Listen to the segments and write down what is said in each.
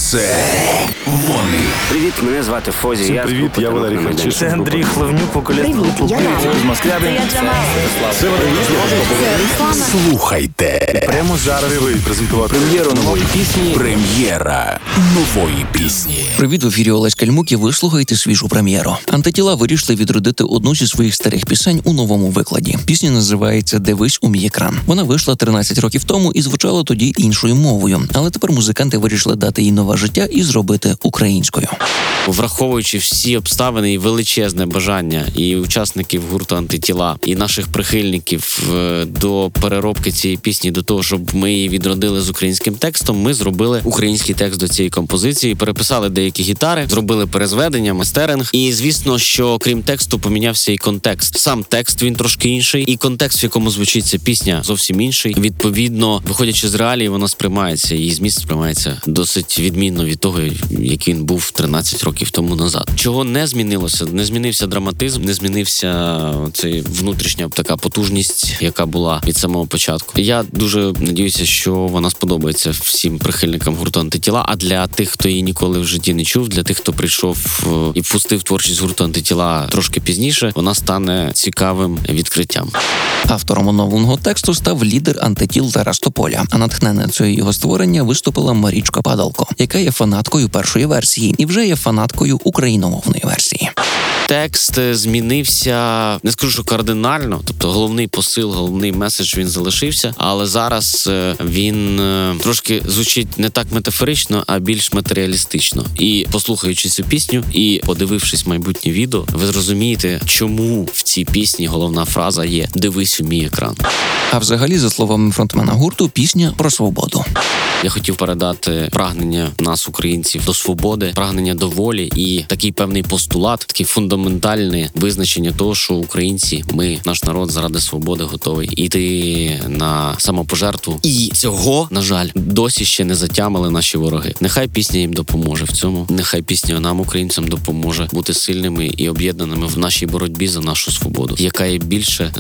Це вони. Привіт, мене звати Фозі. Всім привіт, я Валерій Харчишин. Це Андрій Хлевнюк, вокаліст групи З Москви. Це Слухайте. прямо зараз презентувати Прем'єру нової пісні. Прем'єра нової пісні. Привіт, в ефірі Олесь Кальмук, і ви слухаєте свіжу прем'єру. Антитіла вирішили відродити одну зі своїх старих пісень у новому викладі. Пісня називається «Дивись у мій екран». Вона вийшла 13 років тому і звучала тоді іншою мовою. Але тепер музиканти вирішили дати їй нове життя і зробити українською. Враховуючи всі обставини і величезне бажання і учасників гурту «Антитіла», і наших прихильників до переробки цієї пісні, до того, щоб ми її відродили з українським текстом, ми зробили український текст до цієї композиції, переписали деякі гітари, зробили перезведення, мастеринг. І, звісно, що крім тексту помінявся і контекст. Сам текст, він трошки інший, і контекст, в якому звучить ця пісня, зовсім інший. Відповідно, виходячи з реалій, вона сприймається, її зміст сприймається досить відмінно від того, який він був 13 років тому назад. Чого не змінилося? Не змінився драматизм, не змінився цей внутрішня така потужність, яка була від самого початку. Я дуже надіюся, що вона сподобається всім прихильникам гурту «Антитіла», а для тих, хто її ніколи в житті не чув, для тих, хто прийшов і впустив творчість гурту «Антитіла» трошки пізніше, вона стане цікавим відкриттям. Автором оновленого тексту став лідер антитіл Тарас Тополя, а натхненницею його створення виступила Марічка Падалко, яка є фанаткою першої версії і вже є фанаткою україномовної версії. Текст змінився, не скажу, що кардинально, тобто головний посил, головний меседж він залишився, але зараз він трошки звучить не так метафорично, а більш матеріалістично. І послухаючи цю пісню і подивившись майбутнє відео, ви зрозумієте, чому в цій пісні головна фраза є «Дивись у мій екран». А взагалі, за словами фронтмена гурту, пісня про свободу. Я хотів передати прагнення нас, українців, до свободи, прагнення до волі і такий певний постулат, такий фундаментальне визначення того, що українці, ми, наш народ заради свободи готовий іти на самопожертву. І цього, на жаль, досі ще не затямили наші вороги. Нехай пісня їм допоможе в цьому. Нехай пісня нам, українцям, допоможе бути сильними і об'єднаними в нашій боротьбі за нашу свободу, яка є більше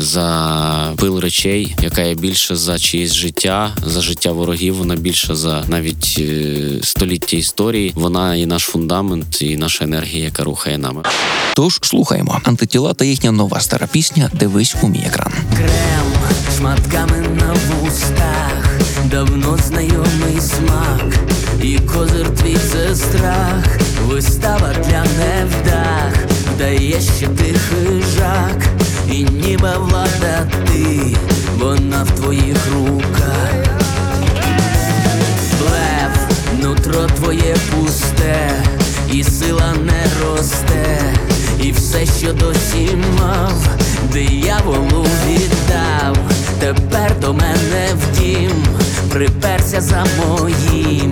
за пил речей, яка є більше за чиєсь життя, за життя ворогів, вона більше за навіть століття історії. Вона і наш фундамент, і наша енергія, яка рухає нами. Тож слухаємо «Антитіла» та їхня нова стара пісня «Дивись у мій екран». Крем шматками на вустах, давно знайомий смак, і козир твій це страх, вистава для невдах, вдає, що ти хижак, і ніби влада ти, вона в твоїх руках. Блеф, нутро твоє пусте, і сила не росте, і все, що досі мав, дияволу віддав. Тепер до мене в дім приперся за моїм.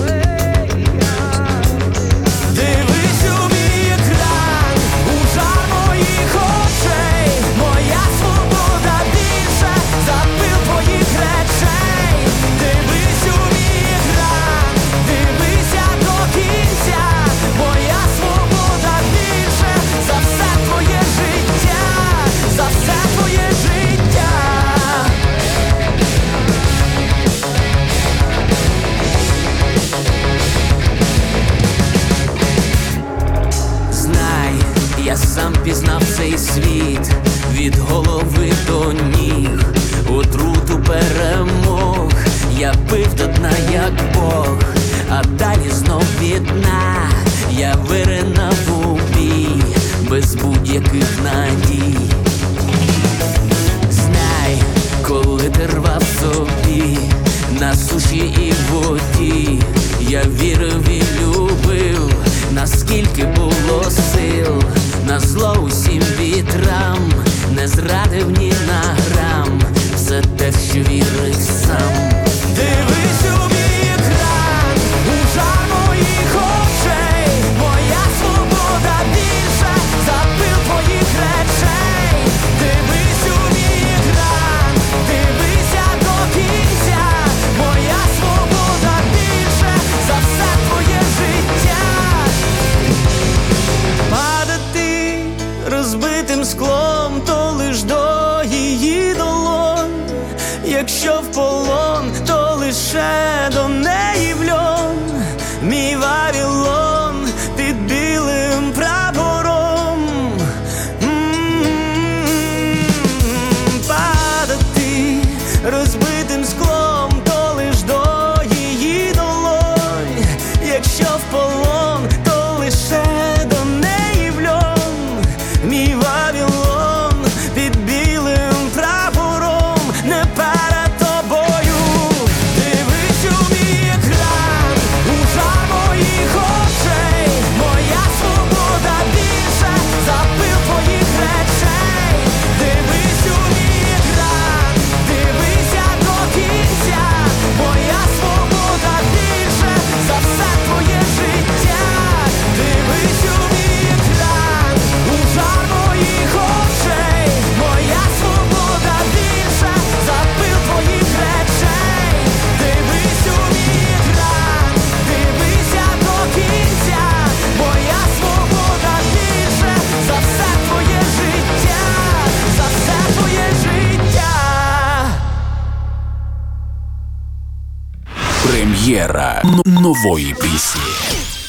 Дивись у мій екран, у жар моїх очей, моя свобода більше за пил твоїх речей. Дивись у мій екран, дивися до кінця, моя свобода більше за все твоє життя, за все твоє життя. Знай, я сам пізнав цей світ від голови до ніг, отруту перемог, я пив до дна, як Бог, а далі знов від дна, я виринав у бій, без будь-яких надій. Знай, коли ти рвав собі, на суші і воді, я вірив і любив, наскільки було сил, на зло усім вітрам, не зрадив ні на грам, все те, що вірив сам. Дивись у мій екран, у жар моїх очей, моя свобода більше за пил твоїх речей. Дивись у мій екран, дивися до кінця, моя свобода більше за все Прем'єра нової пісні.